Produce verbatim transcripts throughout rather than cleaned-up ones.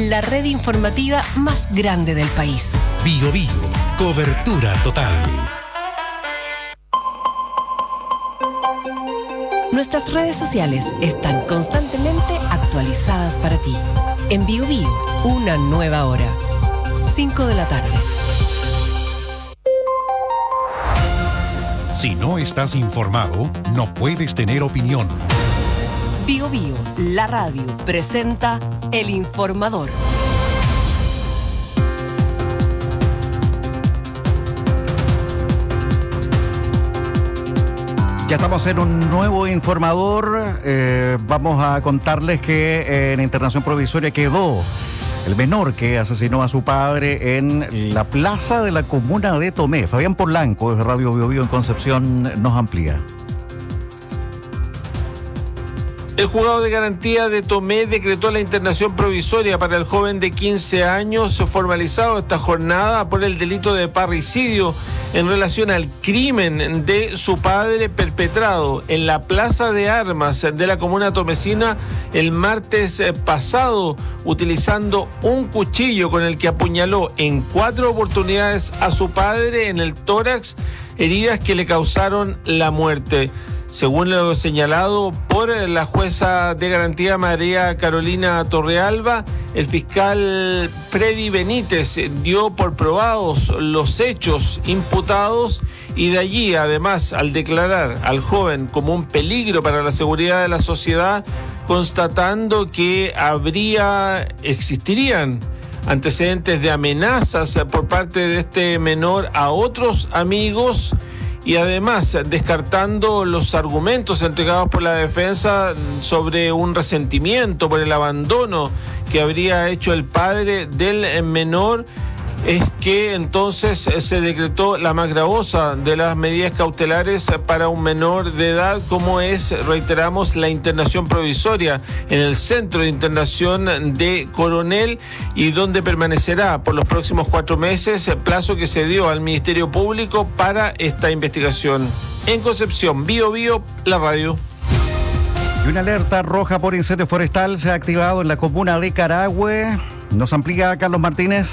la red informativa más grande del país. Bio Bio, cobertura total. Nuestras redes sociales están constantemente actualizadas para ti. En Bio Bio, una nueva hora. cinco de la tarde. Si no estás informado, no puedes tener opinión. Bio Bio, la radio, presenta El Informador. Ya estamos en un nuevo informador. Eh, vamos a contarles que eh, en internación provisoria quedó el menor que asesinó a su padre en la plaza de la comuna de Tomé. Fabián Polanco, desde Radio Bio Bio en Concepción, nos amplía. El juzgado de garantía de Tomé decretó la internación provisoria para el joven de quince años formalizado esta jornada por el delito de parricidio en relación al crimen de su padre perpetrado en la plaza de armas de la comuna tomecina el martes pasado, utilizando un cuchillo con el que apuñaló en cuatro oportunidades a su padre en el tórax, heridas que le causaron la muerte. Según lo señalado por la jueza de garantía María Carolina Torrealba, el fiscal Freddy Benítez dio por probados los hechos imputados y de allí, además, al declarar al joven como un peligro para la seguridad de la sociedad, constatando que habría, existirían antecedentes de amenazas por parte de este menor a otros amigos, y además descartando los argumentos entregados por la defensa sobre un resentimiento por el abandono que habría hecho el padre del menor, es que entonces se decretó la más gravosa de las medidas cautelares para un menor de edad, como es, reiteramos, la internación provisoria en el Centro de Internación de Coronel, y donde permanecerá por los próximos cuatro meses, plazo que se dio al Ministerio Público para esta investigación. En Concepción, Bio Bio, la radio. Y una alerta roja por incendio forestal se ha activado en la comuna de Carahue. Nos amplía Carlos Martínez.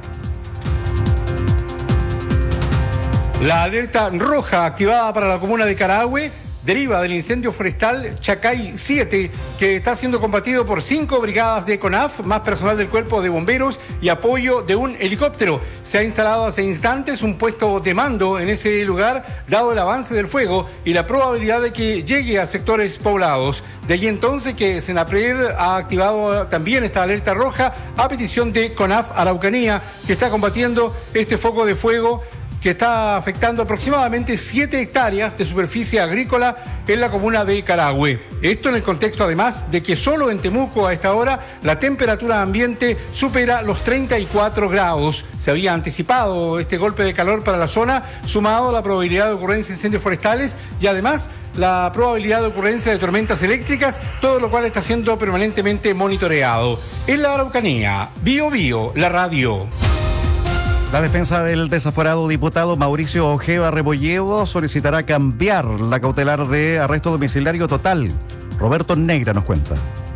La alerta roja activada para la comuna de Carahue deriva del incendio forestal Chacay siete, que está siendo combatido por cinco brigadas de CONAF, más personal del cuerpo de bomberos y apoyo de un helicóptero. Se ha instalado hace instantes un puesto de mando en ese lugar, dado el avance del fuego y la probabilidad de que llegue a sectores poblados. De allí entonces que Senapred ha activado también esta alerta roja a petición de CONAF Araucanía, que está combatiendo este foco de fuego que está afectando aproximadamente siete hectáreas de superficie agrícola en la comuna de Carahue. Esto en el contexto, además, de que solo en Temuco a esta hora la temperatura ambiente supera los treinta y cuatro grados. Se había anticipado este golpe de calor para la zona, sumado a la probabilidad de ocurrencia de incendios forestales y además la probabilidad de ocurrencia de tormentas eléctricas, todo lo cual está siendo permanentemente monitoreado. En la Araucanía, Bio Bio, la radio. La defensa del desaforado diputado Mauricio Ojeda Rebolledo solicitará cambiar la cautelar de arresto domiciliario total. Roberto Negra nos cuenta.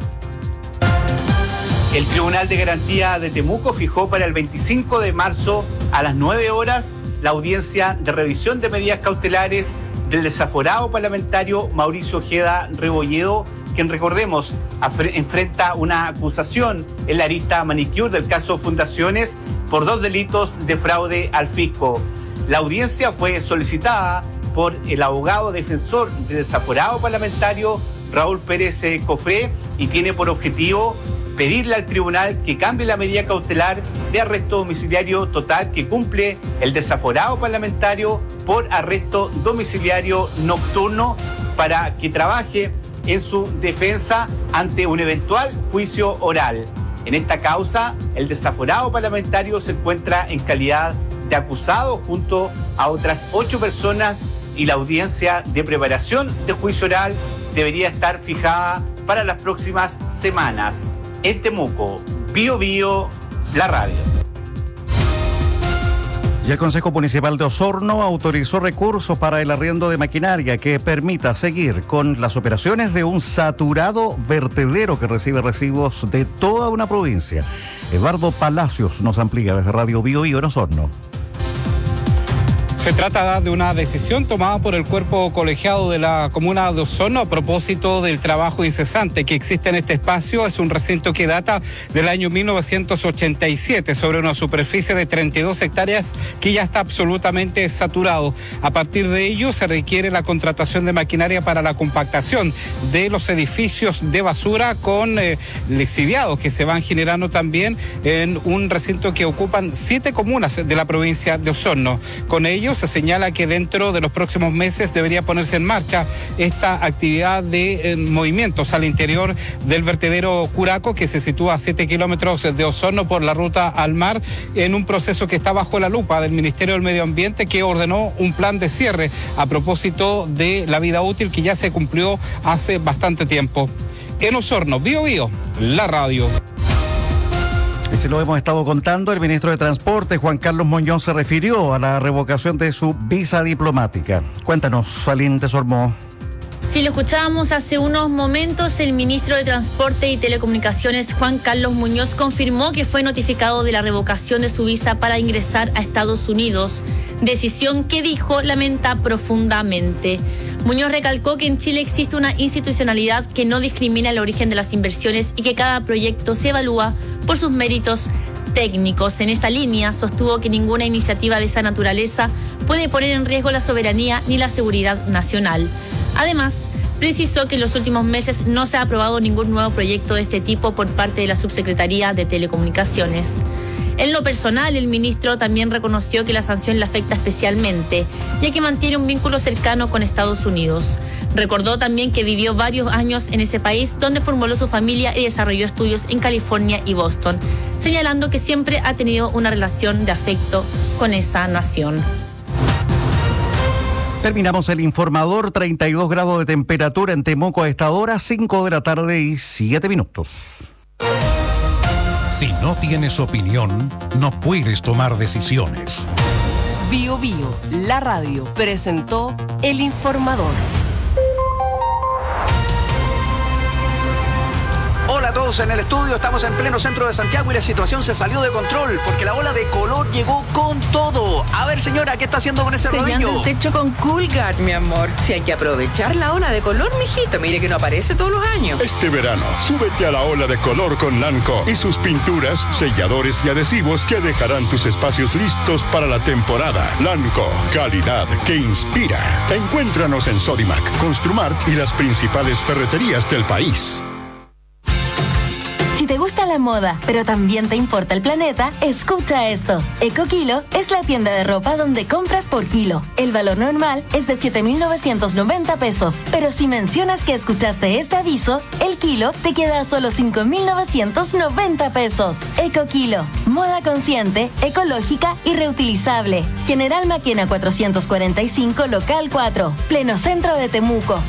El Tribunal de Garantía de Temuco fijó para el veinticinco de marzo a las nueve horas la audiencia de revisión de medidas cautelares del desaforado parlamentario Mauricio Ojeda Rebolledo, quien, recordemos, enfrenta una acusación en la arista manicure del caso Fundaciones por dos delitos de fraude al fisco. La audiencia fue solicitada por el abogado defensor del desaforado parlamentario Raúl Pérez Cofré y tiene por objetivo pedirle al tribunal que cambie la medida cautelar de arresto domiciliario total que cumple el desaforado parlamentario por arresto domiciliario nocturno para que trabaje en su defensa ante un eventual juicio oral. En esta causa, el desaforado parlamentario se encuentra en calidad de acusado junto a otras ocho personas y la audiencia de preparación de juicio oral debería estar fijada para las próximas semanas. En Temuco, Bio Bio, la radio. Y el Consejo Municipal de Osorno autorizó recursos para el arriendo de maquinaria que permita seguir con las operaciones de un saturado vertedero que recibe residuos de toda una provincia. Eduardo Palacios nos amplía desde Radio Bio Bio en Osorno. Se trata de una decisión tomada por el cuerpo colegiado de la comuna de Osorno a propósito del trabajo incesante que existe en este espacio. Es un recinto que data del año mil novecientos ochenta y siete sobre una superficie de treinta y dos hectáreas que ya está absolutamente saturado. A partir de ello se requiere la contratación de maquinaria para la compactación de los edificios de basura con eh, lixiviados que se van generando también en un recinto que ocupan siete comunas de la provincia de Osorno. Con ello se señala que dentro de los próximos meses debería ponerse en marcha esta actividad de eh, movimientos al interior del vertedero Curaco, que se sitúa a siete kilómetros de Osorno por la ruta al mar, en un proceso que está bajo la lupa del Ministerio del Medio Ambiente, que ordenó un plan de cierre a propósito de la vida útil que ya se cumplió hace bastante tiempo. En Osorno, Bio Bio, la radio. Y se lo hemos estado contando, el ministro de Transporte, Juan Carlos Muñoz, se refirió a la revocación de su visa diplomática. Cuéntanos, Salín Desormó. Si lo escuchábamos hace unos momentos, el ministro de Transporte y Telecomunicaciones, Juan Carlos Muñoz, confirmó que fue notificado de la revocación de su visa para ingresar a Estados Unidos, decisión que dijo lamenta profundamente. Muñoz recalcó que en Chile existe una institucionalidad que no discrimina el origen de las inversiones y que cada proyecto se evalúa por sus méritos técnicos. En esa línea, sostuvo que ninguna iniciativa de esa naturaleza puede poner en riesgo la soberanía ni la seguridad nacional. Además, precisó que en los últimos meses no se ha aprobado ningún nuevo proyecto de este tipo por parte de la Subsecretaría de Telecomunicaciones. En lo personal, el ministro también reconoció que la sanción le afecta especialmente, ya que mantiene un vínculo cercano con Estados Unidos. Recordó también que vivió varios años en ese país, donde formuló su familia y desarrolló estudios en California y Boston, señalando que siempre ha tenido una relación de afecto con esa nación. Terminamos el informador, treinta y dos grados de temperatura en Temuco a esta hora, cinco de la tarde y siete minutos. Si no tienes opinión, no puedes tomar decisiones. Bio Bio, la radio, presentó El Informador. Hola a todos en el estudio, estamos en pleno centro de Santiago y la situación se salió de control porque la ola de calor llegó con todo. A ver, señora, ¿qué está haciendo con ese Sellando rodillo? el techo con Coolguard, mi amor. Si hay que aprovechar la ola de color, mijito, mire que no aparece todos los años. Este verano, súbete a la ola de color con Lanco y sus pinturas, selladores y adhesivos que dejarán tus espacios listos para la temporada. Lanco, calidad que inspira. Encuéntranos en Sodimac, Construmart y las principales ferreterías del país. Si te gusta la moda, pero también te importa el planeta, escucha esto. EcoKilo es la tienda de ropa donde compras por kilo. El valor normal es de siete mil novecientos noventa pesos, pero si mencionas que escuchaste este aviso, el kilo te queda a solo cinco mil novecientos noventa pesos. EcoKilo, moda consciente, ecológica y reutilizable. General Maquena cuatrocientos cuarenta y cinco, local cuatro, pleno centro de Temuco.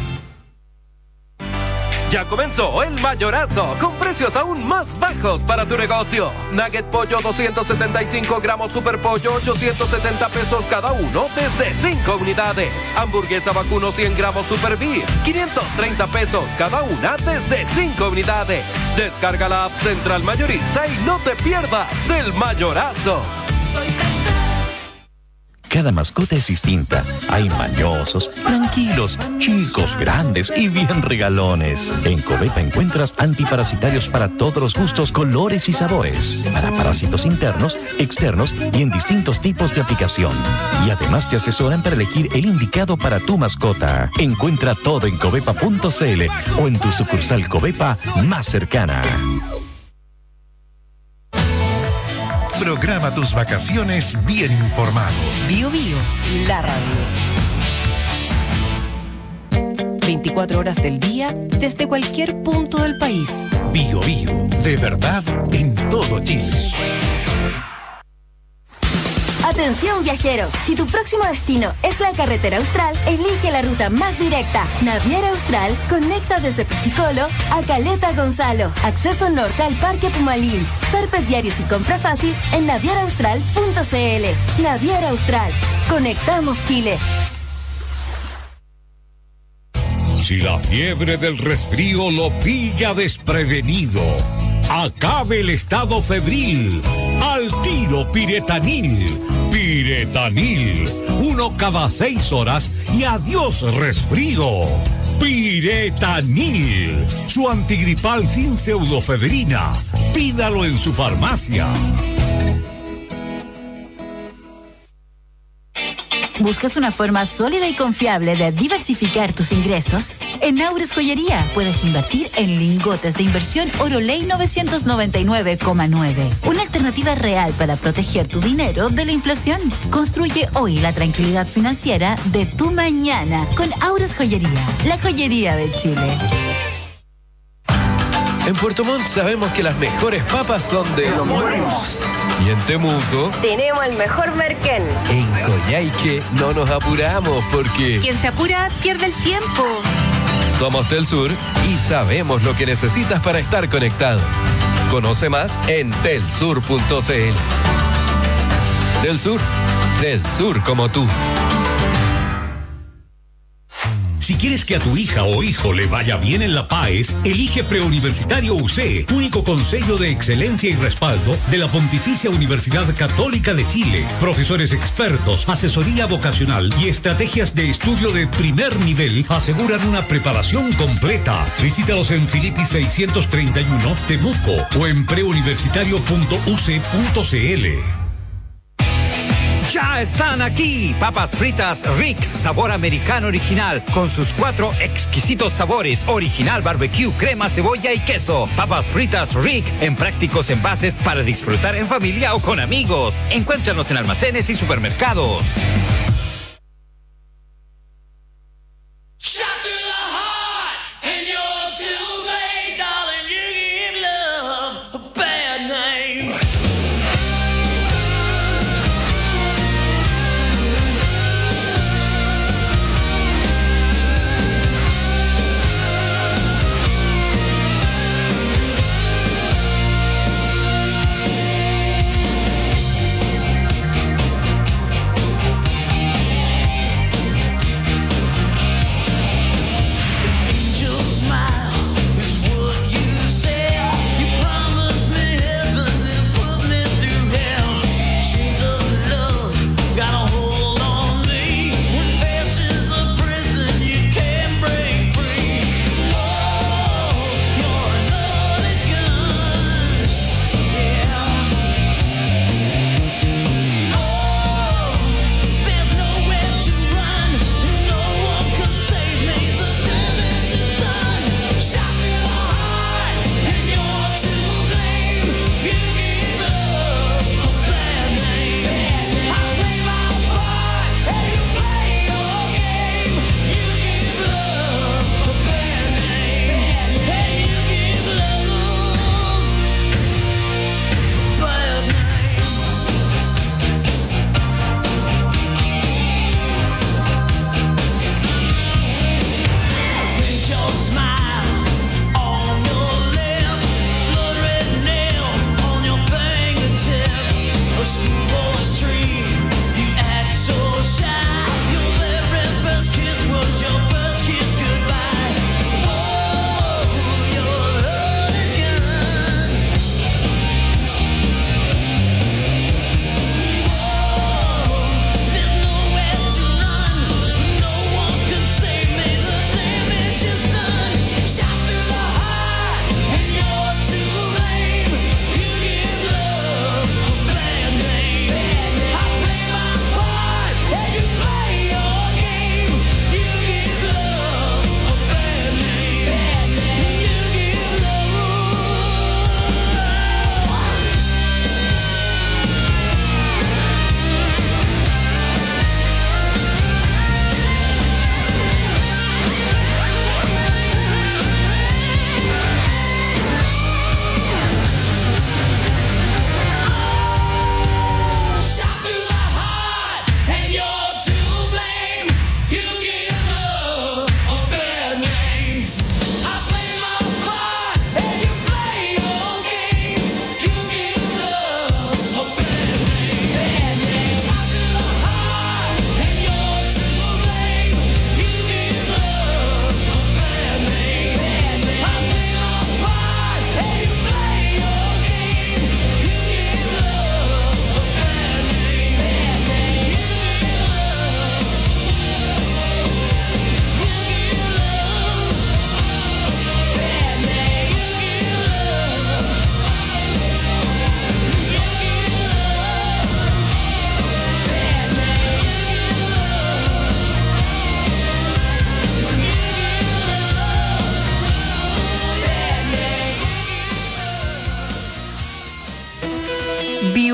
Ya comenzó el mayorazo, con precios aún más bajos para tu negocio. Nugget pollo doscientos setenta y cinco gramos, super pollo ochocientos setenta pesos cada uno desde cinco unidades. Hamburguesa vacuno cien gramos super beef, quinientos treinta pesos cada una desde cinco unidades. Descarga la app Central Mayorista y no te pierdas el mayorazo. Cada mascota es distinta. Hay mañosos, tranquilos, chicos, grandes y bien regalones. En Covepa encuentras antiparasitarios para todos los gustos, colores y sabores. Para parásitos internos, externos y en distintos tipos de aplicación. Y además te asesoran para elegir el indicado para tu mascota. Encuentra todo en covepa punto cl o en tu sucursal Covepa más cercana. Programa tus vacaciones bien informado. Bio Bio, la radio. veinticuatro horas del día, desde cualquier punto del país. Bio Bio, de verdad en todo Chile. Atención viajeros, si tu próximo destino es la carretera austral, elige la ruta más directa. Naviera Austral conecta desde Pichicolo a Caleta Gonzalo. Acceso norte al Parque Pumalín. Zarpes diarios y compra fácil en naviera austral punto c l. Naviera Austral. Conectamos Chile. Si la fiebre del resfrío lo pilla desprevenido, acabe el estado febril. Al tiro Piretanil. Piretanil. Uno cada seis horas y adiós resfrío. Piretanil. Su antigripal sin pseudofebrina. Pídalo en su farmacia. ¿Buscas una forma sólida y confiable de diversificar tus ingresos? En Aures Joyería puedes invertir en lingotes de inversión Oroley novecientos noventa y nueve coma nueve. Una alternativa real para proteger tu dinero de la inflación. Construye hoy la tranquilidad financiera de tu mañana con Aures Joyería, la joyería de Chile. En Puerto Montt sabemos que las mejores papas son de Los Buenos. Y en Temuco tenemos el mejor merquén. En Coyhaique no nos apuramos porque quien se apura pierde el tiempo. Somos Telsur y sabemos lo que necesitas para estar conectado. Conoce más en telsur punto c l. Telsur, del sur como tú. Si quieres que a tu hija o hijo le vaya bien en la PAES, elige Preuniversitario U C, único consejo de excelencia y respaldo de la Pontificia Universidad Católica de Chile. Profesores expertos, asesoría vocacional y estrategias de estudio de primer nivel aseguran una preparación completa. Visítalos en Filippi seiscientos treinta y uno, Temuco o en preuniversitario punto u c punto c l. Ya están aquí, papas fritas Rick, sabor americano original, con sus cuatro exquisitos sabores, original barbecue, crema, cebolla y queso. Papas fritas Rick, en prácticos envases para disfrutar en familia o con amigos. Encuéntranos en almacenes y supermercados.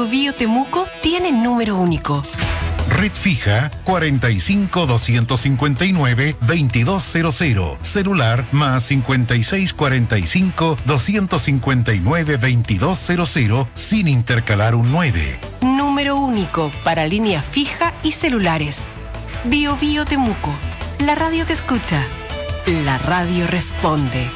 Bio Temuco tiene número único. Red fija cuarenta y cinco, doscientos cincuenta y nueve, veintidós cero cero. Celular más cincuenta y seis, cuarenta y cinco, doscientos cincuenta y nueve, veintidós cero cero sin intercalar un nueve. Número único para línea fija y celulares. Bio Bio Temuco. La radio te escucha. La radio responde.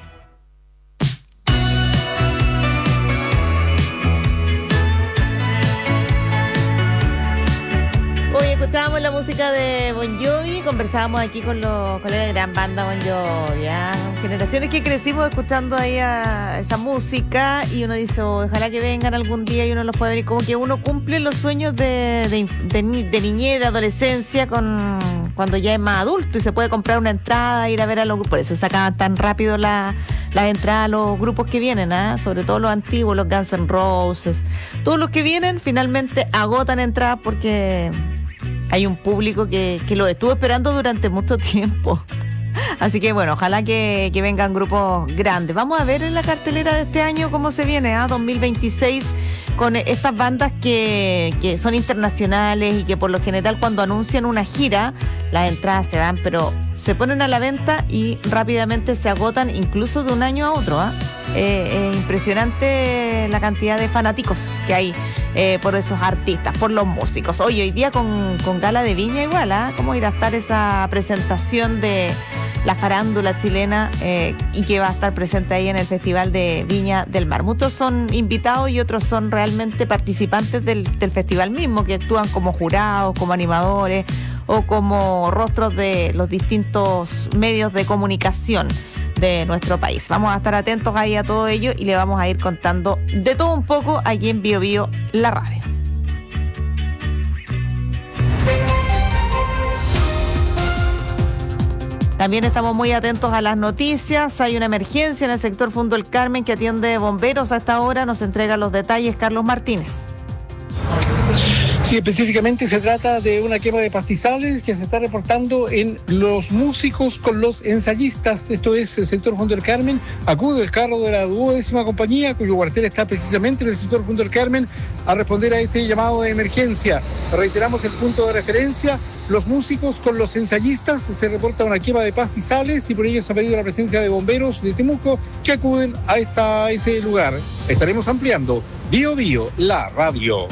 Escuchábamos la música de Bon Jovi, conversábamos aquí con los colegas de gran banda Bon Jovi, ¿ya? Generaciones que crecimos escuchando ahí a esa música y uno dice, oh, ojalá que vengan algún día y uno los pueda ver, y como que uno cumple los sueños de, de, de, de niñez, de adolescencia, con cuando ya es más adulto y se puede comprar una entrada, ir a ver a los grupos. Por eso sacaban tan rápido la, las entradas a los grupos que vienen, ¿eh? Sobre todo los antiguos, los Guns N' Roses, todos los que vienen finalmente agotan entradas porque hay un público que, que lo estuvo esperando durante mucho tiempo. Así que bueno, ojalá que, que vengan grupos grandes. Vamos a ver en la cartelera de este año cómo se viene, ¿eh? dos mil veintiséis, con estas bandas que, que son internacionales y que por lo general cuando anuncian una gira, las entradas se van, pero se ponen a la venta y rápidamente se agotan, incluso de un año a otro, ¿eh? Eh, es impresionante la cantidad de fanáticos que hay eh, por esos artistas, por los músicos. Hoy, hoy día con, con Gala de Viña igual, ¿eh? ¿Cómo irá a estar esa presentación de la farándula chilena eh, y que va a estar presente ahí en el Festival de Viña del Mar? Muchos son invitados y otros son realmente participantes del, del festival mismo, que actúan como jurados, como animadores o como rostros de los distintos medios de comunicación de nuestro país. Vamos a estar atentos ahí a todo ello y le vamos a ir contando de todo un poco aquí en Bio Bio, la radio. También estamos muy atentos a las noticias. Hay una emergencia en el sector Fundo El Carmen que atiende bomberos a esta hora. Nos entrega los detalles Carlos Martínez. Sí, específicamente se trata de una quema de pastizales que se está reportando en Los Músicos con los ensayistas. Esto es el sector Fundo del Carmen. Acude el carro de la duodécima compañía, cuyo cuartel está precisamente en el sector Fundo del Carmen, a responder a este llamado de emergencia. Reiteramos el punto de referencia: Los Músicos con los ensayistas. Se reporta una quema de pastizales y por ello se ha pedido la presencia de bomberos de Temuco que acuden a, esta, a ese lugar. Estaremos ampliando. Bio Bio, la radio.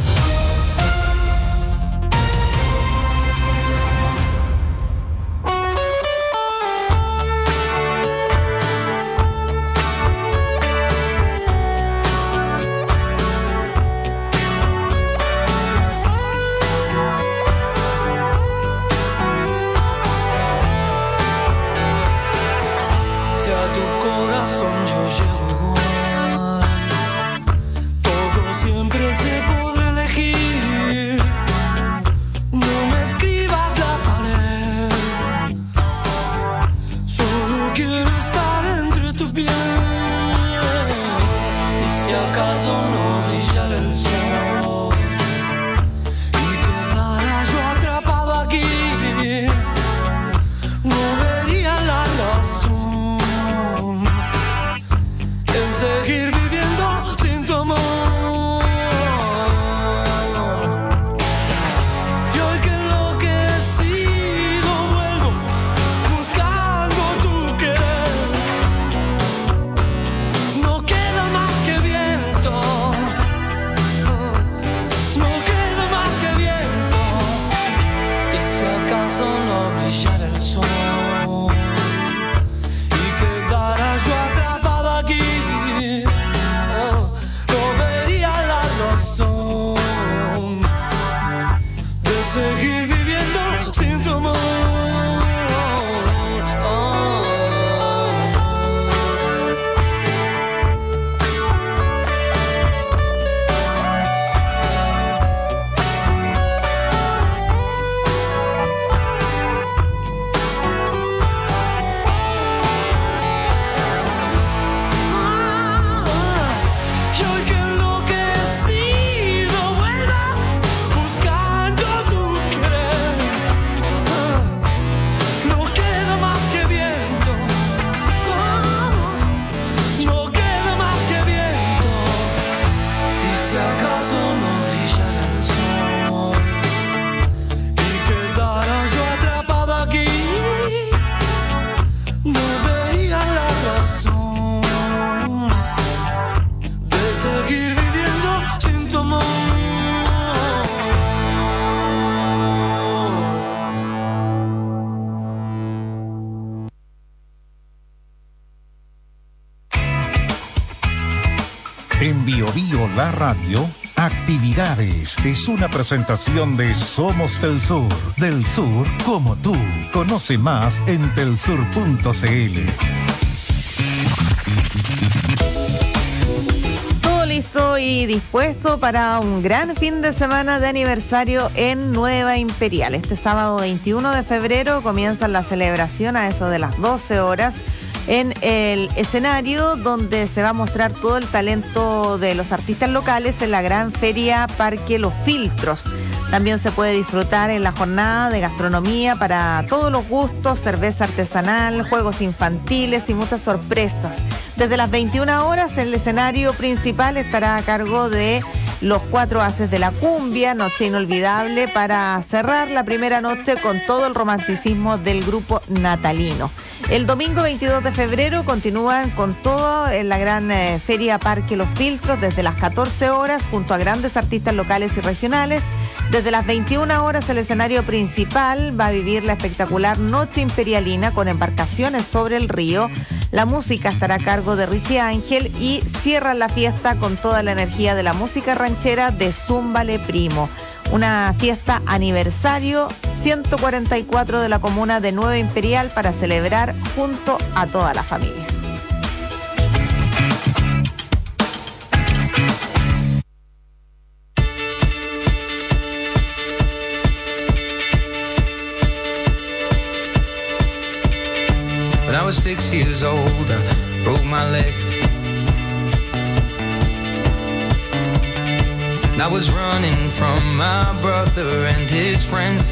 En Bio Bio La Radio, Actividades es una presentación de Somos del Sur, del sur como tú. Conoce más en telsur punto c l. Todo listo y dispuesto para un gran fin de semana de aniversario en Nueva Imperial. Este sábado veintiuno de febrero comienza la celebración a eso de las doce horas en el escenario donde se va a mostrar todo el talento de los artistas locales en la gran feria Parque Los Filtros. También se puede disfrutar en la jornada de gastronomía para todos los gustos, cerveza artesanal, juegos infantiles y muchas sorpresas. Desde las veintiuna horas el escenario principal estará a cargo de los cuatro haces de la cumbia, noche inolvidable para cerrar la primera noche con todo el romanticismo del grupo natalino. El domingo veintidós de febrero continúan con todo en la gran eh, feria Parque Los Filtros desde las catorce horas junto a grandes artistas locales y regionales. Desde las veintiuna horas el escenario principal va a vivir la espectacular Noche Imperialina con embarcaciones sobre el río. La música estará a cargo de Richie Ángel y cierra la fiesta con toda la energía de la música ranchera de Zúmbale Primo. Una fiesta aniversario ciento cuarenta y cuatro de la comuna de Nueva Imperial para celebrar junto a toda la familia. When I was six years old, I broke my leg. And I was running from my brother and his friends,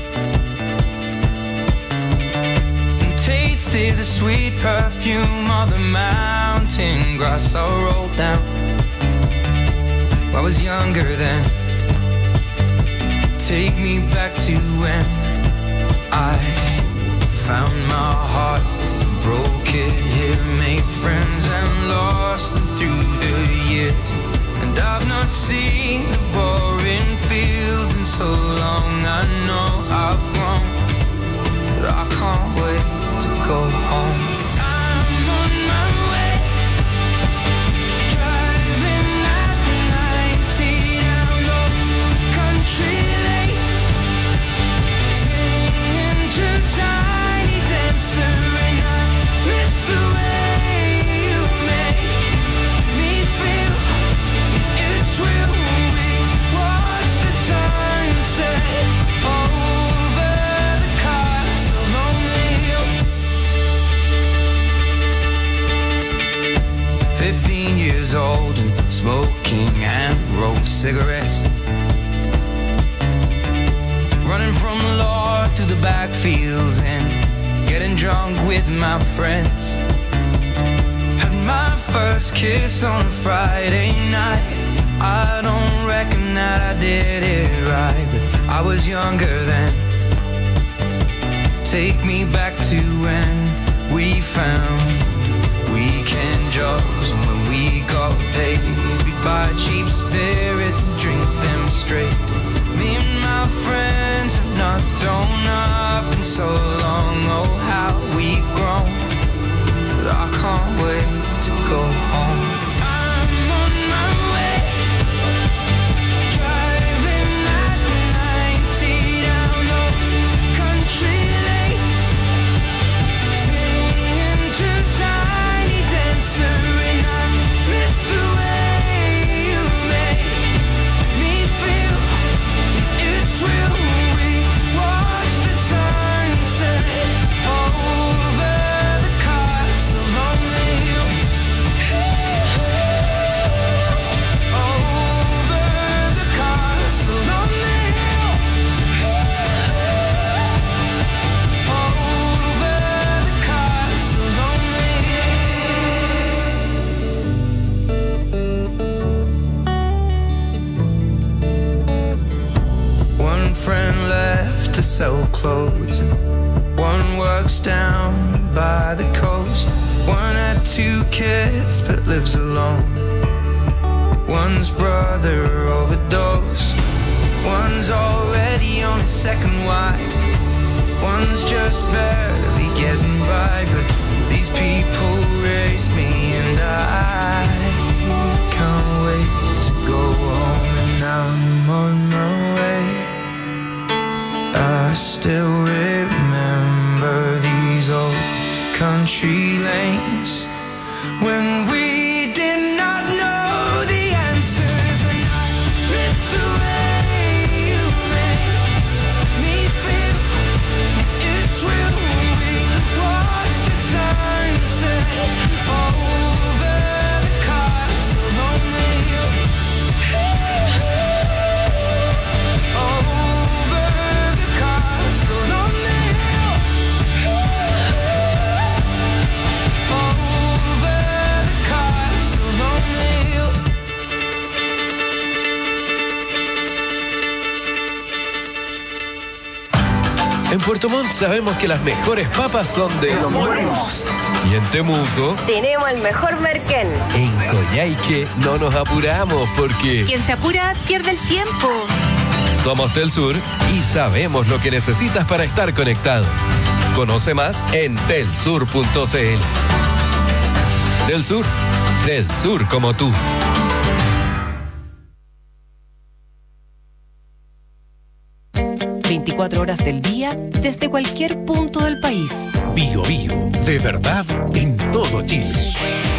and tasted the sweet perfume of the mountain grass I rolled down. I was younger then. Take me back to when I found my heart, broke it here, made friends and lost them through the years. And I've not seen the boring fields in so long. I know I've grown, but I can't wait to go home. I'm on my way, driving at ninety down those country lanes, singing to Tiny Dancer, and I miss the way you make me feel. It's real when we watch the sunset over the castle on the hill. Fifteen years old and smoking and rolled cigarettes, running from the law through the backfields and getting drunk with my friends. Had my first kiss on a Friday night. I don't reckon that I did it right, but I was younger then. Take me back to when we found weekend jobs, and when we got paid, we'd buy cheap spirits and drink them straight. Me and my friends have not thrown up in so long. Oh, how we've grown, but I can't wait to go home. I'm on my way, driving at ninety down those country lanes, singing to Tiny Dancer, and I miss the way you make me feel. It's real when we watch the sunset over the castle on the hill. Over the castle on the hill. Over the castle on the hill. One friend left to sell clothes, one works down by the coast. One had two kids but lives alone. One's brother overdosed. One's already on his second wife. One's just barely getting by. But these people raised me and I come country lanes when we did not know the answers. And I miss the way you make me feel. It's real. We watch the sunset over the castle on the hill. Over the castle on the hill. Over the castle on the hill. En Puerto Montt sabemos que las mejores papas son de Los Buenos. Y en Temuco, Tenemos el mejor merquén. en Coyhaique, no nos apuramos porque Quien se apura pierde el tiempo. somos Telsur y sabemos lo que necesitas para estar conectado. Conoce más en telsur punto c l. Telsur, del sur como tú. veinticuatro horas del día desde cualquier punto del país. Bio Bio, de verdad en todo Chile.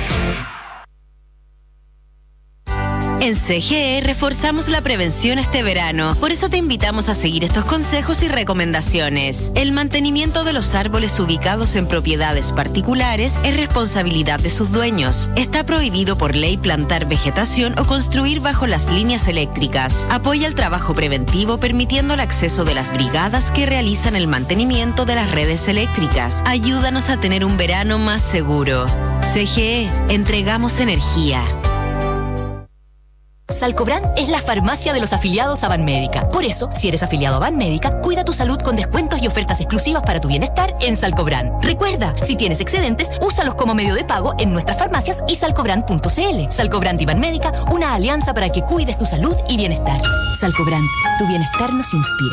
En C G E reforzamos la prevención este verano. Por eso te invitamos a seguir estos consejos y recomendaciones. El mantenimiento de los árboles ubicados en propiedades particulares es responsabilidad de sus dueños. Está prohibido por ley plantar vegetación o construir bajo las líneas eléctricas. Apoya el trabajo preventivo permitiendo el acceso de las brigadas que realizan el mantenimiento de las redes eléctricas. Ayúdanos a tener un verano más seguro. C G E, entregamos energía. Salcobran es la farmacia de los afiliados a Banmédica. Por eso, si eres afiliado a Banmédica, cuida tu salud con descuentos y ofertas exclusivas para tu bienestar en Salcobran. Recuerda, si tienes excedentes, úsalos como medio de pago en nuestras farmacias y salcobran punto c l. Salcobran y Banmédica, una alianza para que cuides tu salud y bienestar. Salcobran, tu bienestar nos inspira.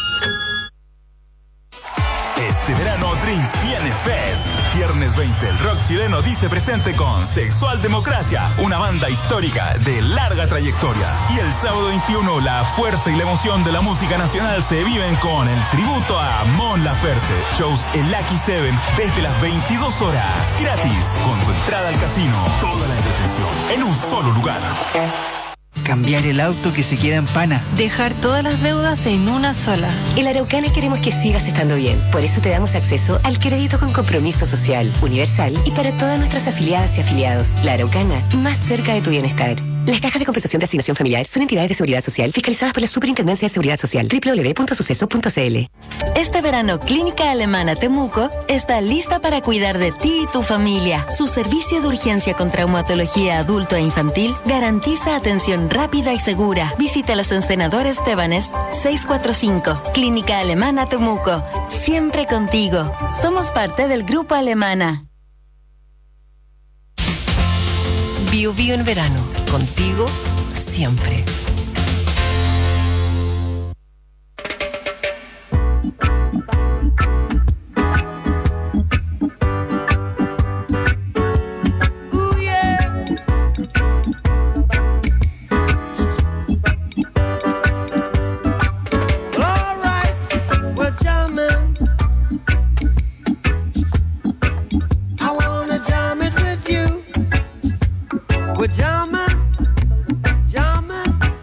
Este verano Drinks tiene Fest. Viernes veinte, el rock chileno dice presente con Sexual Democracia, una banda histórica de larga trayectoria. Y el sábado veintiuno, la fuerza y la emoción de la música nacional se viven con el tributo a Mon Laferte. Shows en Lucky Seven desde las veintidós horas. Gratis, con tu entrada al casino. Toda la entretención en un solo lugar. Cambiar el auto que se queda en pana. Dejar todas las deudas en una sola. En la Araucana queremos que sigas estando bien. Por eso te damos acceso al crédito con compromiso social, universal y para todas nuestras afiliadas y afiliados. La Araucana, más cerca de tu bienestar. Las cajas de compensación de asignación familiar son entidades de seguridad social fiscalizadas por la Superintendencia de Seguridad Social. doble u doble u doble u punto suceso punto c l. Este verano, Clínica Alemana Temuco está lista para cuidar de ti y tu familia. Su servicio de urgencia con traumatología adulto e infantil garantiza atención rápida y segura. Visítalos en Senador Estebanes seiscientos cuarenta y cinco. Clínica Alemana Temuco. Siempre contigo. Somos parte del Grupo Alemana. Bio Bio en verano, contigo siempre. Jamming, jamming.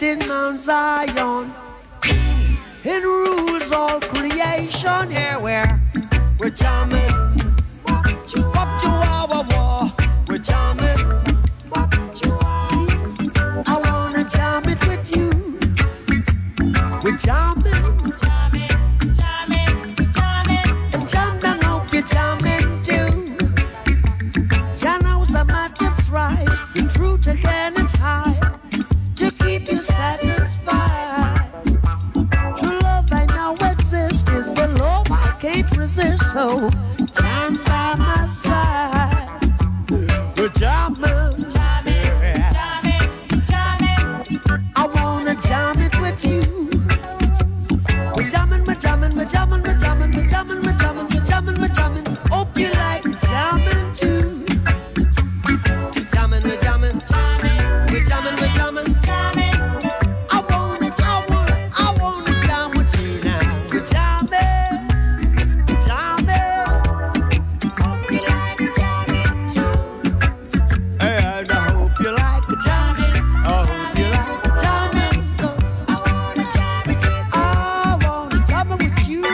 in Mount Zion. It rules all creation. Yeah, we're we're jamming. Up to our war, we're jamming. See, I wanna jam it with you. We're jamming, jamming, jamming, jamming. And jam down, hope you're jamming too. Jano's a matter of pride. The truth again is high. To keep you satisfied. True love I know exists. Is the love I can't resist. So jam by my side. We're jamming, jamming, jamming, jamming. I wanna jam it with you. We're jamming, we're jamming, we're jamming, we're jamming, we're jamming, we're jamming, we're jamming, we're jamming. Hope you like jamming too. We're jamming, we're jamming, we're jamming, we're jamming, jamming. I wanna, I wanna, I wanna jam with you now. We're jamming, we're jamming. Hope you like jamming too. And I hope you like jamming. I hope you like jamming. 'Cause I wanna jam with you. I wanna jam with you.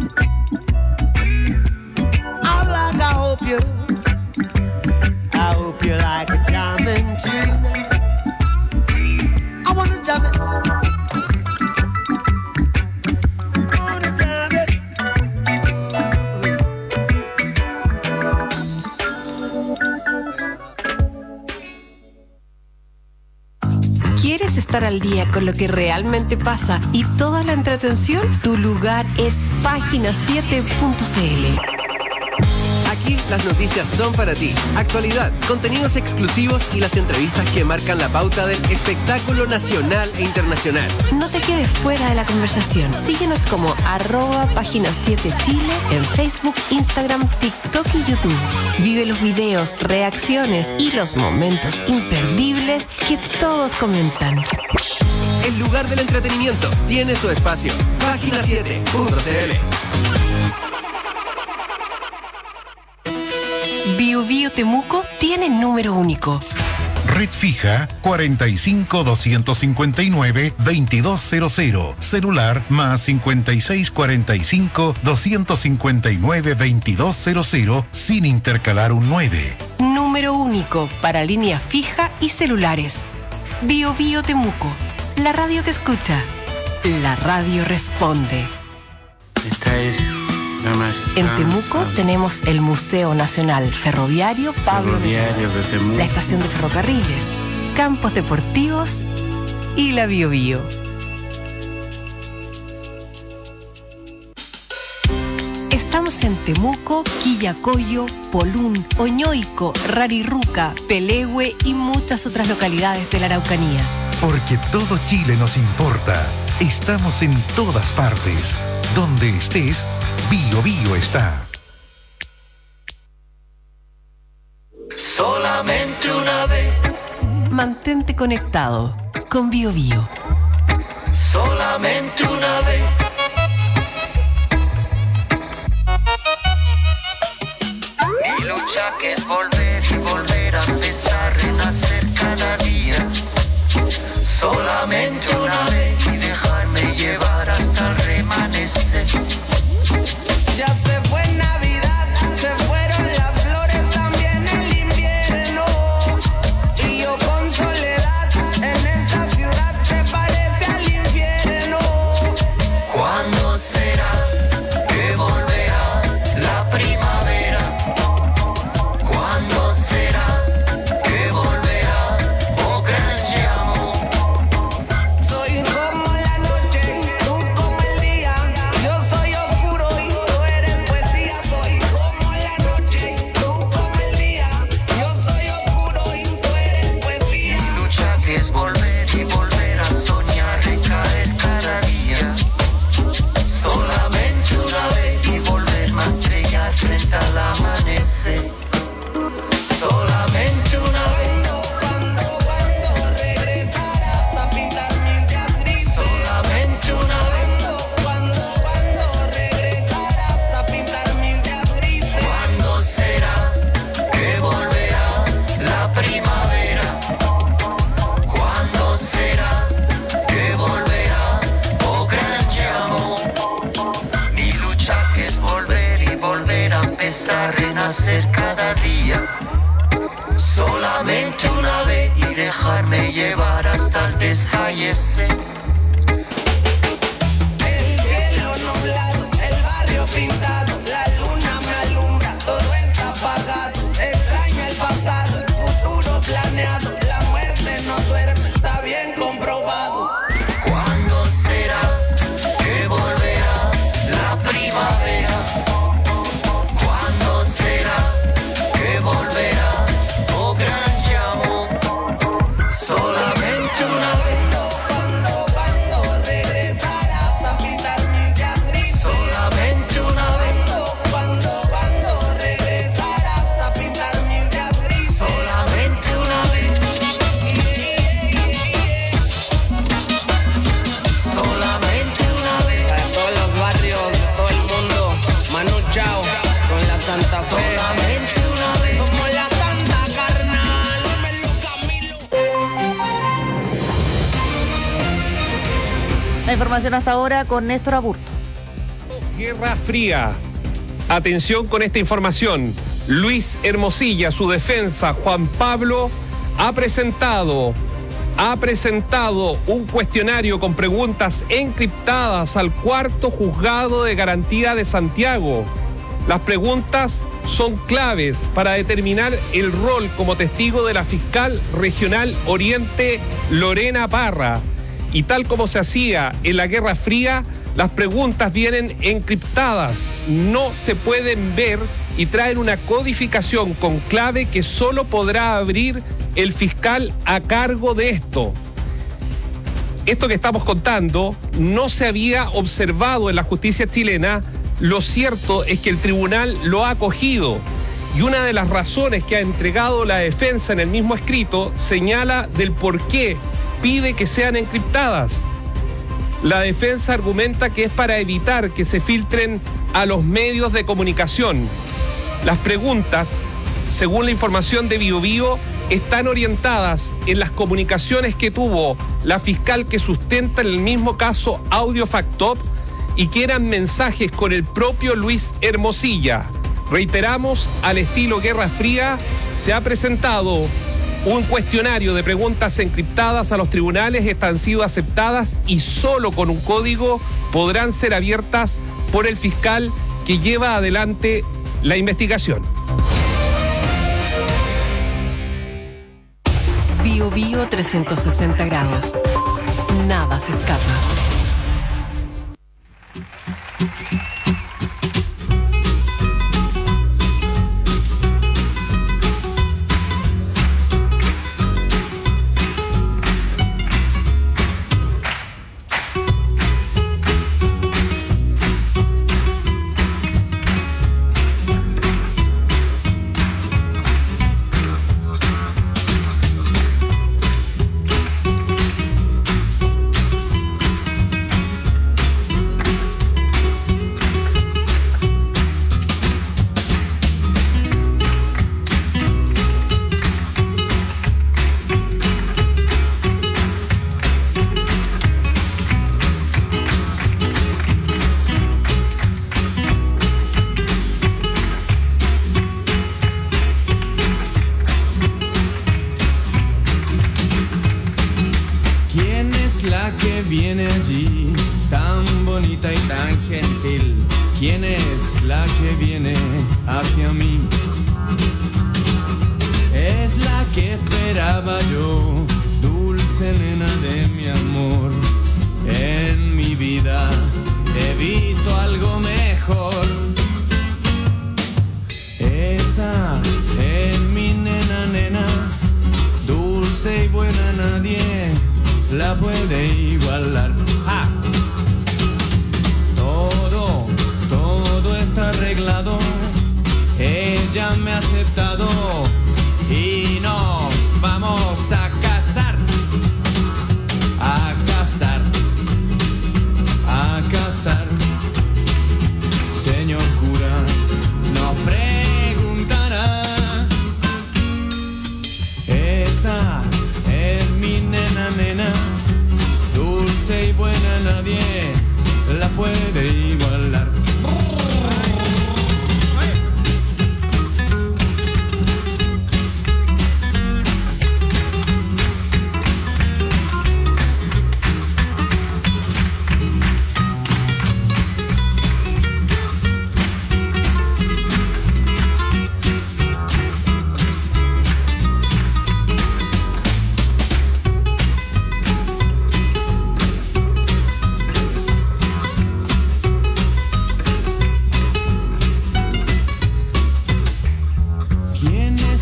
I like, I hope you. I hope you like jamming too. I wanna jam it. I wanna jam it. ¿Quieres estar al día con lo que realmente pasa y toda la entretención? Tu lugar es página siete punto c l. Aquí las noticias son para ti. Actualidad, contenidos exclusivos y las entrevistas que marcan la pauta del espectáculo nacional e internacional. No te quedes fuera de la conversación. Síguenos como arroba página siete Chile en Facebook, Instagram, TikTok y YouTube. Vive los videos, reacciones y los momentos imperdibles que todos comentan. El lugar del entretenimiento tiene su espacio. página siete punto c l. Bio Bio Temuco tiene número único. Red fija cuarenta y cinco, doscientos cincuenta y nueve, veintidós cero cero. Celular más cincuenta y seis, cuarenta y cinco, doscientos cincuenta y nueve, veintidós cero cero sin intercalar un nueve. Número único para línea fija y celulares. Bio Bio Temuco. La radio te escucha. La radio responde. Esta es la más En Temuco tenemos el Museo Nacional Ferroviario Pablo ferroviario de Temuco, la estación de ferrocarriles, campos deportivos y la Bio Bio. Estamos en Temuco, Quillacollo, Polún, Oñoico, Rarirruca, Pelehue y muchas otras localidades de la Araucanía. Porque todo Chile nos importa. Estamos en todas partes. Donde estés, Bio Bio está. Solamente una vez. Mantente conectado con Bio Bio. Solamente una vez. Mi lucha que es volver y volver a empezar, renacer cada día. Solamente una vez y dejarme llevar hasta el remanecer. Ya se fue Navidad, se fueron las flores, también el invierno. Y yo con soledad en esta ciudad se parece al infierno. a renacer cada día, solamente una vez, y dejarme llevar hasta el desfallecer. El cielo nublado, el barrio pintado, la luna me alumbra, todo está apagado, extraño el pasado, el futuro planeado, la muerte no duerme, está bien comprobado. ¿Cuándo será que volverá la primavera? ¿Cuándo será que volverá, oh gran llamó? Solamente una vez. ¿Cuándo, cuándo regresarás a pintar mi día gris? Solamente una vez. ¿Cuándo, cuándo regresarás a pintar mi día gris? Solamente una vez. Solamente una vez. Para todos los barrios de todo el mundo, Manu Chao con la Santa Fe. Solamente una vez. Como la Santa Carnal. La información hasta ahora con Néstor Aburto. Guerra Fría. Atención con esta información. Luis Hermosilla, su defensa, Juan Pablo, ha presentado, ha presentado un cuestionario con preguntas encriptadas al cuarto juzgado de garantía de Santiago. Las preguntas son claves para determinar el rol como testigo de la fiscal regional Oriente, Lorena Parra. Y tal como se hacía en la Guerra Fría, las preguntas vienen encriptadas, no se pueden ver y traen una codificación con clave que solo podrá abrir el fiscal a cargo de esto. Esto que estamos contando no se había observado en la justicia chilena. Lo cierto es que el tribunal lo ha acogido y una de las razones que ha entregado la defensa en el mismo escrito señala del por qué pide que sean encriptadas. La defensa argumenta que es para evitar que se filtren a los medios de comunicación. Las preguntas, según la información de Bio Bio, están orientadas en las comunicaciones que tuvo la fiscal que sustenta en el mismo caso Audio Factop y que eran mensajes con el propio Luis Hermosilla. Reiteramos, al estilo Guerra Fría, se ha presentado un cuestionario de preguntas encriptadas a los tribunales, estas han sido aceptadas y solo con un código podrán ser abiertas por el fiscal que lleva adelante la investigación. Bio Bio trescientos sesenta grados. Nada se escapa.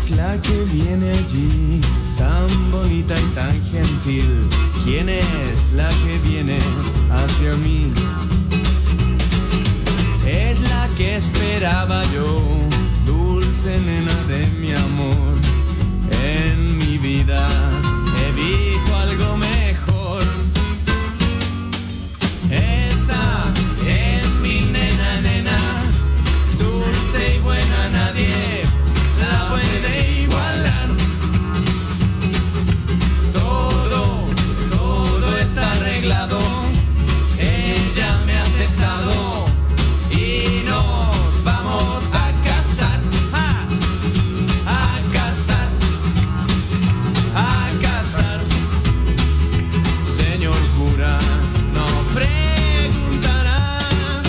es la que viene allí, tan bonita y tan gentil? ¿Quién es la que viene hacia mí? Es la que esperaba yo, dulce nena de mi amor. En mi vida he visto algo mejor. Esa es mi nena, nena, dulce y buena, nadie la puede igualar. Todo, todo está arreglado, ella me ha aceptado y nos vamos a casar, ¡ja! A casar, a casar. Señor cura, no preguntará.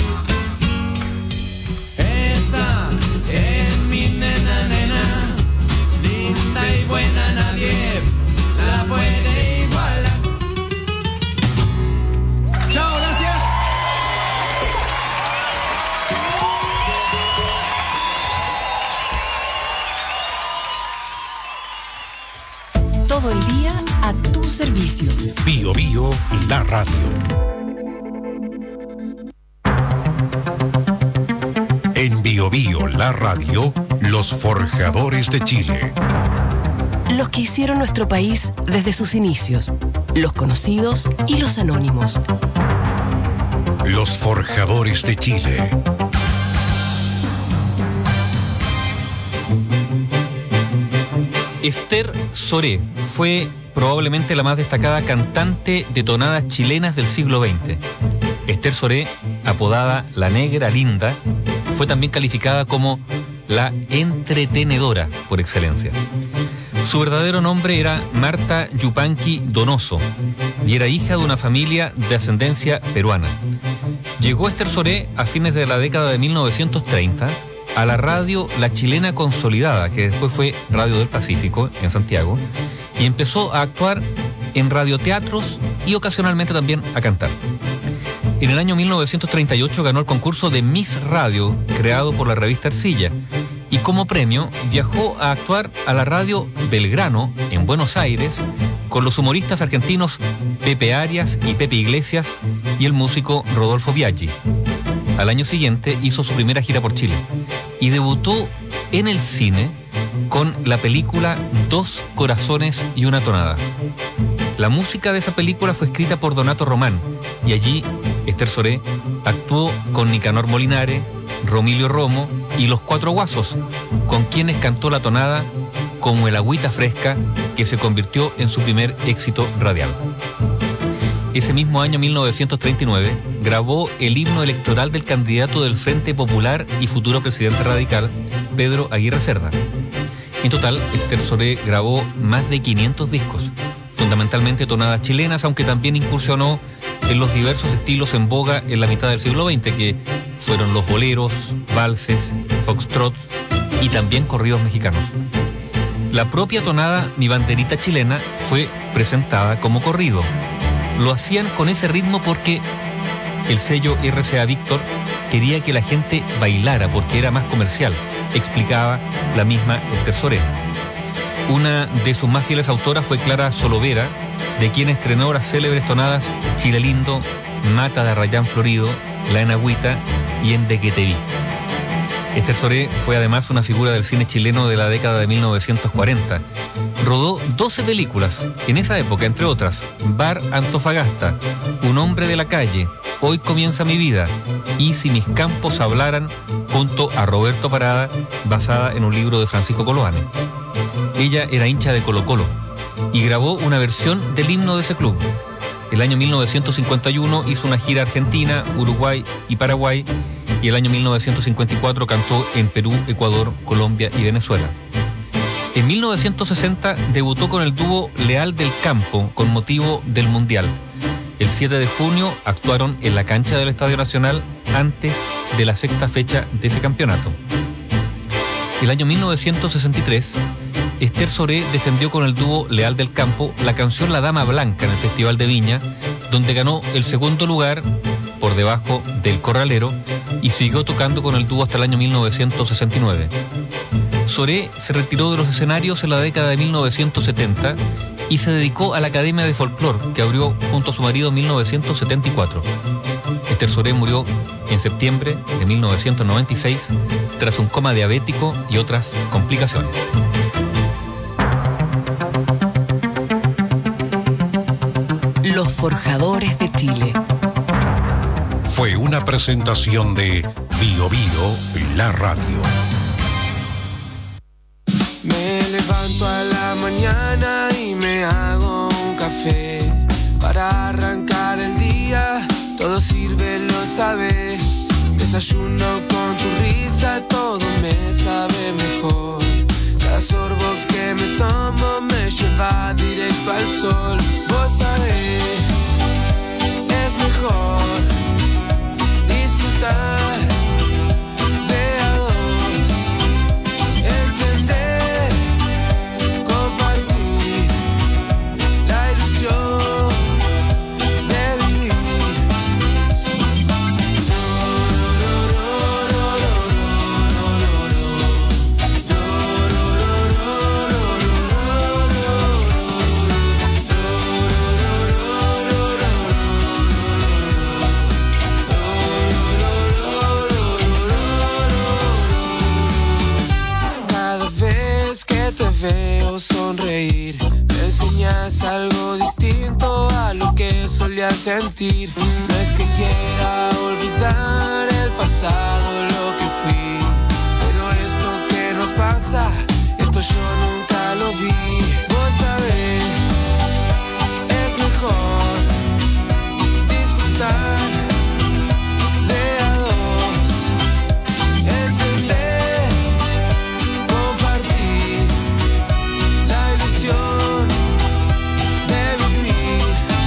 Esa es mi nena, nena, linda y buena, nadie la puede igualar. Chao, gracias. Todo el día a tu servicio. Bio Bio, la radio. En Bio Bio, la radio, los forjadores de Chile. Los que hicieron nuestro país desde sus inicios, los conocidos y los anónimos. Los forjadores de Chile. Esther Soré fue probablemente la más destacada cantante de tonadas chilenas del siglo veinte. Esther Soré, apodada La Negra Linda, fue también calificada como la entretenedora por excelencia. Su verdadero nombre era Marta Yupanqui Donoso y era hija de una familia de ascendencia peruana. Llegó Esther Soré a fines de la década de mil novecientos treinta a la radio La Chilena Consolidada, que después fue Radio del Pacífico en Santiago, y empezó a actuar en radioteatros y ocasionalmente también a cantar. En el año mil novecientos treinta y ocho ganó el concurso de Miss Radio, creado por la revista Ercilla, y como premio viajó a actuar a la radio Belgrano, en Buenos Aires, con los humoristas argentinos Pepe Arias y Pepe Iglesias y el músico Rodolfo Biaggi. Al año siguiente hizo su primera gira por Chile y debutó en el cine con la película Dos Corazones y una Tonada. La música de esa película fue escrita por Donato Román y allí Esther Soré actuó con Nicanor Molinare, Romilio Romo y Los Cuatro Guasos, con quienes cantó la tonada Como el agüita fresca, que se convirtió en su primer éxito radial. Ese mismo año, mil novecientos treinta y nueve, grabó el himno electoral del candidato del Frente Popular y futuro presidente radical, Pedro Aguirre Cerda. En total, Esther Soré grabó más de quinientos discos, fundamentalmente tonadas chilenas, aunque también incursionó en los diversos estilos en boga en la mitad del siglo veinte, que fueron los boleros, valses, foxtrots y también corridos mexicanos. La propia tonada Mi Banderita Chilena fue presentada como corrido. Lo hacían con ese ritmo porque el sello R C A Víctor quería que la gente bailara porque era más comercial, explicaba la misma Esther Soré. Una de sus más fieles autoras fue Clara Solovera, de quien estrenó las célebres tonadas Chile Lindo, Mata de Arrayán Florido, La Enagüita y En De Que Te Vi. Esther Soré fue además una figura del cine chileno de la década de mil novecientos cuarenta. Rodó doce películas en esa época, entre otras Bar Antofagasta, Un hombre de la calle, Hoy comienza mi vida y Si mis campos hablaran, junto a Roberto Parada, basada en un libro de Francisco Coloane. Ella era hincha de Colo Colo y grabó una versión del himno de ese club. El año mil novecientos cincuenta y uno hizo una gira a Argentina, Uruguay y Paraguay, y el año mil novecientos cincuenta y cuatro cantó en Perú, Ecuador, Colombia y Venezuela. En mil novecientos sesenta debutó con el dúo Leal del Campo con motivo del Mundial. El siete de junio actuaron en la cancha del Estadio Nacional antes de la sexta fecha de ese campeonato. El año mil novecientos sesenta y tres, Esther Soré defendió con el dúo Leal del Campo la canción La Dama Blanca en el Festival de Viña, donde ganó el segundo lugar por debajo del Corralero y siguió tocando con el dúo hasta el año mil novecientos sesenta y nueve. Soré se retiró de los escenarios en la década de mil novecientos setenta y se dedicó a la Academia de Folclor, que abrió junto a su marido en mil novecientos setenta y cuatro. Esther Soré murió en septiembre de mil novecientos noventa y seis tras un coma diabético y otras complicaciones. Los Forjadores de Chile. Fue una presentación de Bio Bio, la radio. Me levanto a la mañana y me hago un café para arrancar el día. Todo sirve, lo sabes. Desayuno con tu risa, todo me sabe mejor. Cada sorbo que me tomo me lleva directo al sol. Vos sabés, es mejor disfrutar de a dos, entender, compartir la ilusión de vivir. Veo sonreír, me enseñas algo distinto a lo que solía sentir. No es que quiera olvidar el pasado, lo que fui, pero esto que nos pasa, esto yo nunca lo vi. Vos sabés, es mejor disfrutar de a dos, entender, compartir la ilusión de vivir.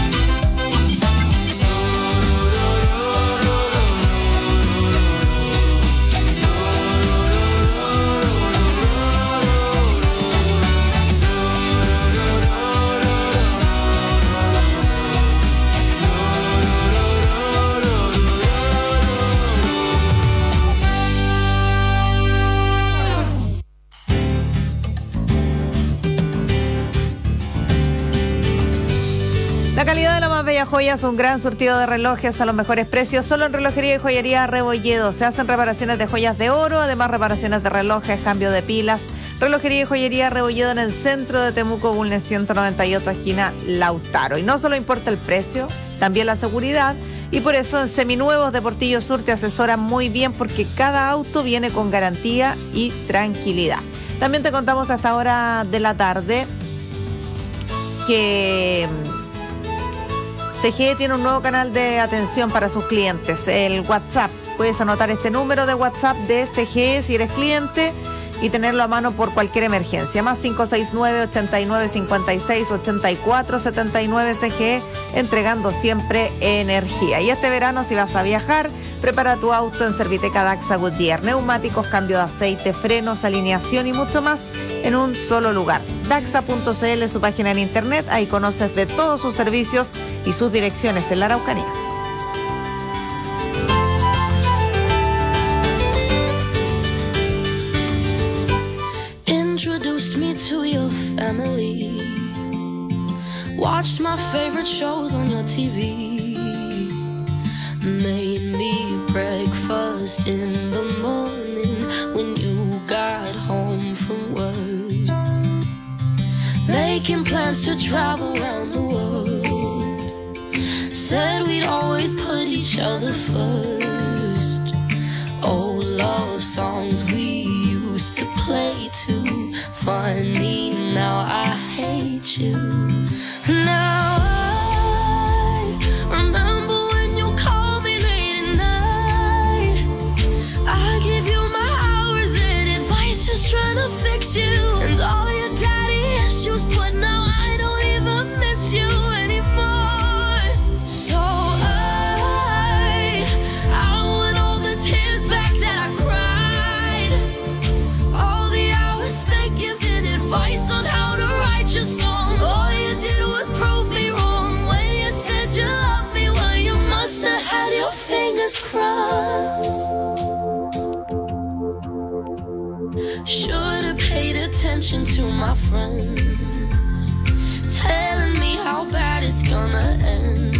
La calidad de la más bella joya es un gran surtido de relojes a los mejores precios, solo en Relojería y Joyería Rebolledo. Se hacen reparaciones de joyas de oro, además reparaciones de relojes, cambio de pilas. Relojería y Joyería Rebolledo en el centro de Temuco, Bulnes ciento noventa y ocho, esquina Lautaro. Y no solo importa el precio, también la seguridad. Y por eso en Seminuevos de Portillo Sur te asesoran muy bien, porque cada auto viene con garantía y tranquilidad. También te contamos a esta hora de la tarde que C G E tiene un nuevo canal de atención para sus clientes, el WhatsApp. Puedes anotar este número de WhatsApp de C G E si eres cliente y tenerlo a mano por cualquier emergencia. Más cinco seis nueve, ochenta y nueve, cincuenta y seis, ochenta y cuatro, setenta y nueve. C G E, entregando siempre energía. Y este verano, si vas a viajar, prepara tu auto en Serviteca Daxa Goodyear. Neumáticos, cambio de aceite, frenos, alineación y mucho más en un solo lugar. Daxa punto c l, su página en internet. Ahí conoces de todos sus servicios y sus direcciones en la Araucanía. Introduced me to your family. Watched my favorite shows on your T V. Made me breakfast in the morning when you got home from work. Making plans to travel around the world. Said we'd always put each other first. Old love songs we used to play too. Funny, now I hate you. Now I remember when you called me late at night. I give you my hours and advice, just trying to fix you. And all your daddy issues, but now I don't even miss you anymore. So I, I want all the tears back that I cried. All the hours spent giving advice on how to write your song. All your Should have paid attention to my friends, telling me how bad it's gonna end.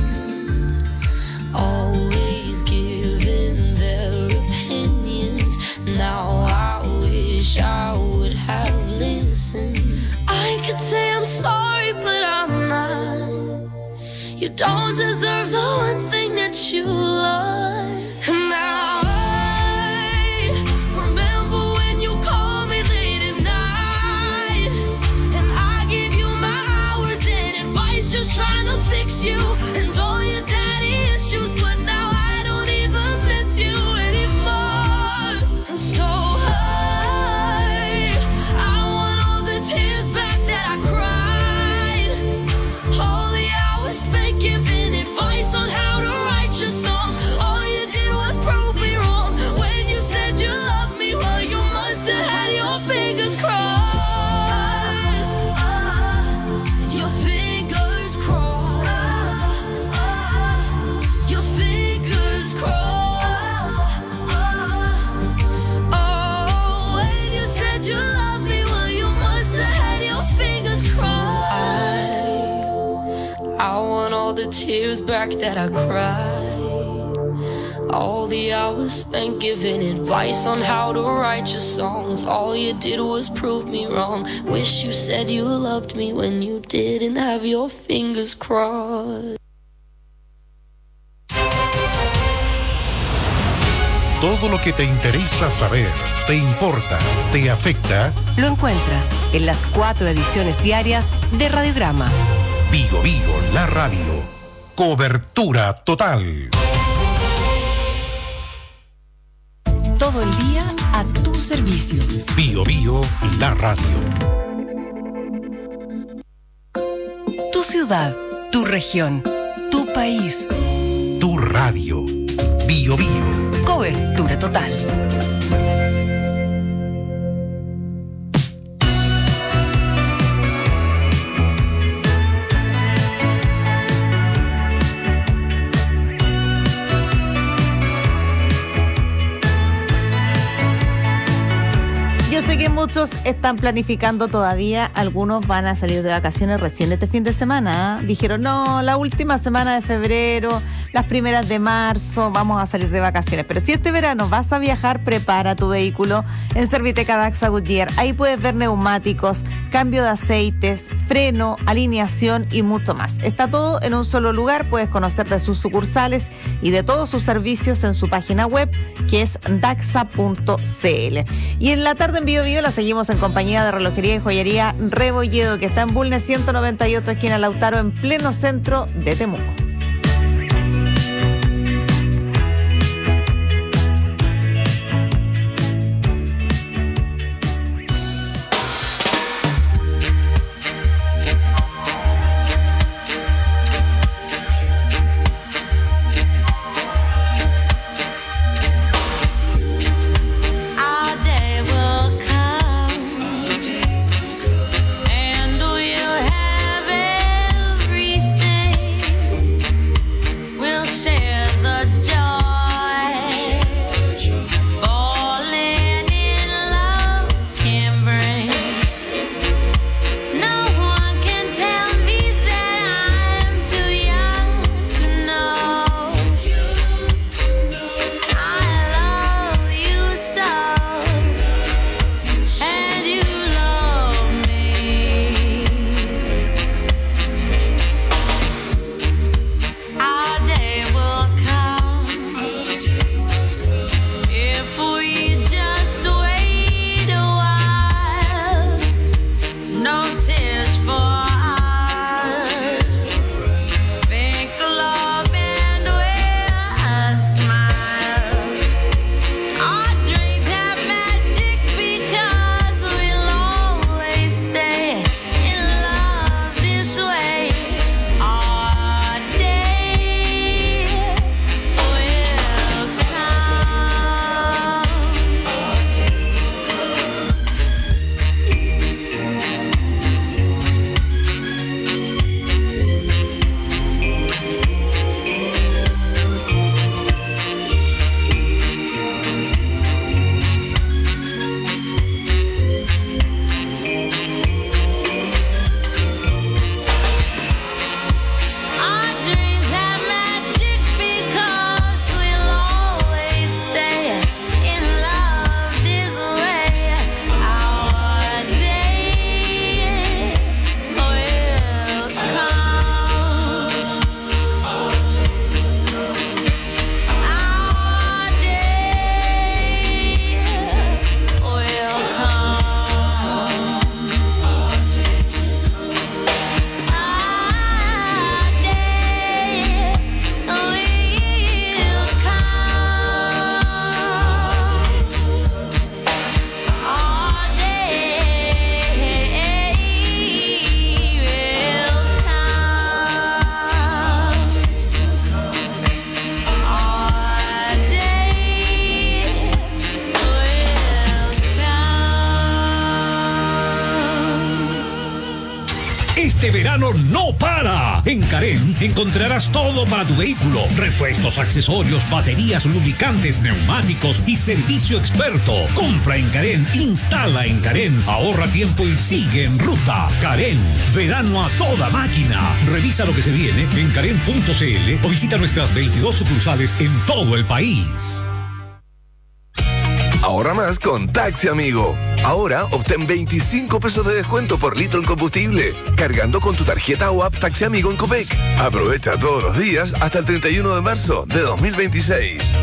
Always giving their opinions. Now I wish I would have listened. I could say I'm sorry, but I'm not. You don't deserve the one thing that you love. And now I remember when you called me late at night, and I gave you my hours and advice, just trying to fix you and all your daddy issues. But now I don't even miss you anymore. And so I, I want all the tears back that I cried, all the hours spent giving advice on how to write your songs. All you did was prove me wrong when you said you loved me. Well, you must have had your fingers crossed. Your fingers crossed. Your fingers crossed. Oh, when you said you loved me, well, you must have had your fingers crossed. I want all the tears back that I cried, all the hours spent giving advice on how to write your songs. All you did was prove me wrong. Wish you said you loved me when you didn't have your fingers crossed. Todo lo que te interesa saber, te importa, te afecta. Lo encuentras en las cuatro ediciones diarias de Radiograma. Vigo Vigo, la radio. Cobertura total. Todo el día a tu servicio. Vigo Vigo, la radio. Tu ciudad, tu región, tu país. Tu radio. Vigo Vigo. Cobertura total. Yo sé que muchos están planificando todavía, algunos van a salir de vacaciones recién este fin de semana. ¿eh? Dijeron, no, la última semana de febrero, las primeras de marzo, vamos a salir de vacaciones. Pero si este verano vas a viajar, prepara tu vehículo en Serviteca Daxa Goodyear. Ahí puedes ver neumáticos, cambio de aceites, freno, alineación y mucho más. Está todo en un solo lugar, puedes conocer de sus sucursales y de todos sus servicios en su página web, que es daxa punto c l. Y en la tarde en Bio Bio la seguimos en compañía de Relojería y Joyería Rebolledo, que está en Bulnes ciento noventa y ocho, esquina Lautaro, en pleno centro de Temuco. And we'll have everything. este verano no para. En Carén encontrarás todo para tu vehículo: repuestos, accesorios, baterías, lubricantes, neumáticos y servicio experto. Compra en Carén, instala en Carén, ahorra tiempo y sigue en ruta. Carén, verano a toda máquina. Revisa lo que se viene en carén punto c l o visita nuestras veintidós sucursales en todo el país. Ahorra más con Taxi Amigo. Ahora obtén veinticinco pesos de descuento por litro en combustible, cargando con tu tarjeta o app Taxi Amigo en Copec. Aprovecha todos los días hasta el treinta y uno de marzo de dos mil veintiséis.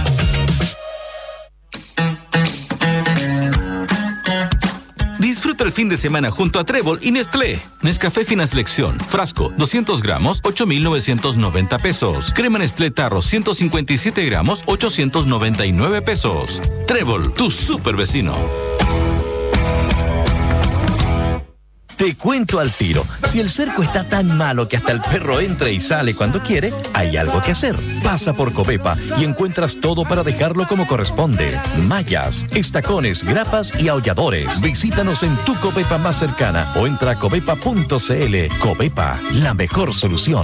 Disfruta el fin de semana junto a Trébol y Nestlé. Nescafé Fina Selección, frasco, doscientos gramos, ocho mil novecientos noventa pesos. Crema Nestlé Tarro, ciento cincuenta y siete gramos, ochocientos noventa y nueve pesos. Trébol, tu super vecino. Te cuento al tiro. Si el cerco está tan malo que hasta el perro entra y sale cuando quiere, hay algo que hacer. Pasa por Covepa y encuentras todo para dejarlo como corresponde. Mallas, estacones, grapas y aulladores. Visítanos en tu Covepa más cercana o entra a covepa punto c l. Covepa, la mejor solución.